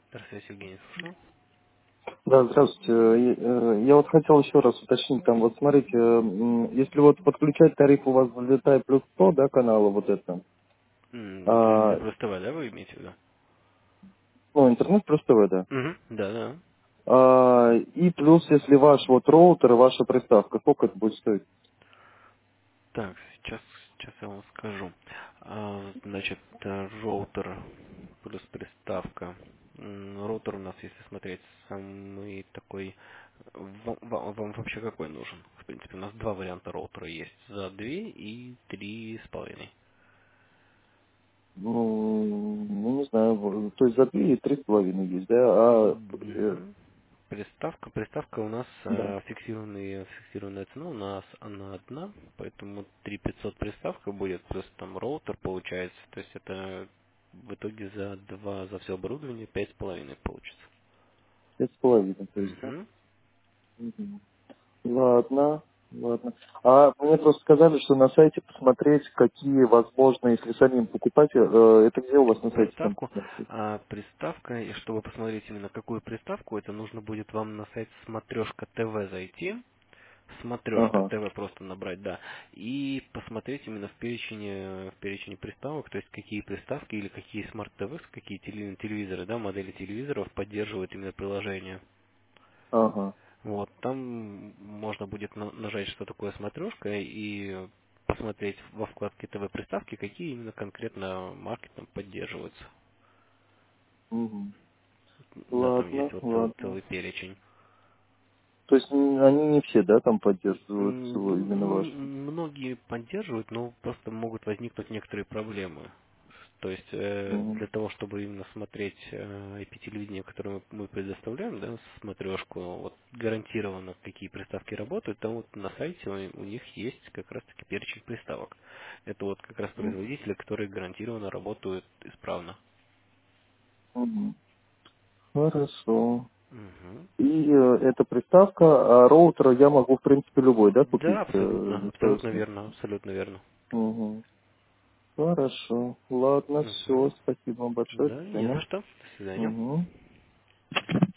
Здравствуйте, Евгений, слушаю. Да, здравствуйте. Я вот хотел еще раз уточнить, там вот смотрите, если вот подключать тариф у вас взлетай плюс 100, да, канала вот это, Для а, Плюс ТВ, да, вы имеете в виду? ну, интернет плюс ТВ, да, Да, да. и плюс, если ваш вот роутер и ваша приставка, сколько это будет стоить? Так, сейчас я вам скажу. Значит, роутер плюс приставка. Роутер у нас, если смотреть, самый такой... Вам вообще какой нужен? В принципе, у нас два варианта роутера есть. За 2 и 3,5. Ну, не знаю, то есть за 2 и 3,5 есть, да, Мгм. Приставка у нас да, фиксированная цена у нас она одна, поэтому 3500 приставка будет, плюс там роутер получается, то есть это в итоге за все оборудование 5,5 получится. 5,5, то есть, да? Мгм. Мгм. Ладно, ладно. А мне просто сказали, что на сайте посмотреть, какие возможно, если самим покупать, это где у вас на сайте там Приставку, посмотреть? приставка, и чтобы посмотреть именно какую приставку, это нужно будет вам на сайт Смотрешка ТВ зайти, Смотрешка Ага, ТВ просто набрать, да. И посмотреть именно в перечне приставок, то есть какие приставки или какие смарт-ТВ, какие телевизоры, да, модели телевизоров поддерживают именно приложение. ага. Вот, там можно будет нажать, что такое смотрешка, и посмотреть во вкладке ТВ приставки, какие именно конкретно марки там поддерживаются. Мгм. Да, там Ладно, есть вот ладно. целый перечень. То есть они не все, да, там поддерживают именно Ну, ваши? многие поддерживают, но просто могут возникнуть некоторые проблемы. То есть Мгм. для того, чтобы именно смотреть IP-телевидение, которое мы предоставляем, да, смотрешку, вот гарантированно какие приставки работают, там вот на сайте у них есть как раз-таки перечень приставок. Это вот как раз Мгм. производители, которые гарантированно работают исправно. Мгм. Хорошо. Мгм. И эта приставка, а роутер я могу, в принципе, любой, да, Да, купить абсолютно, за свою абсолютно сумму? верно, абсолютно верно. Мгм. Хорошо. Ладно, все. Мгм. Спасибо вам большое. До Да, не за свидания. что. До свидания. Мгм.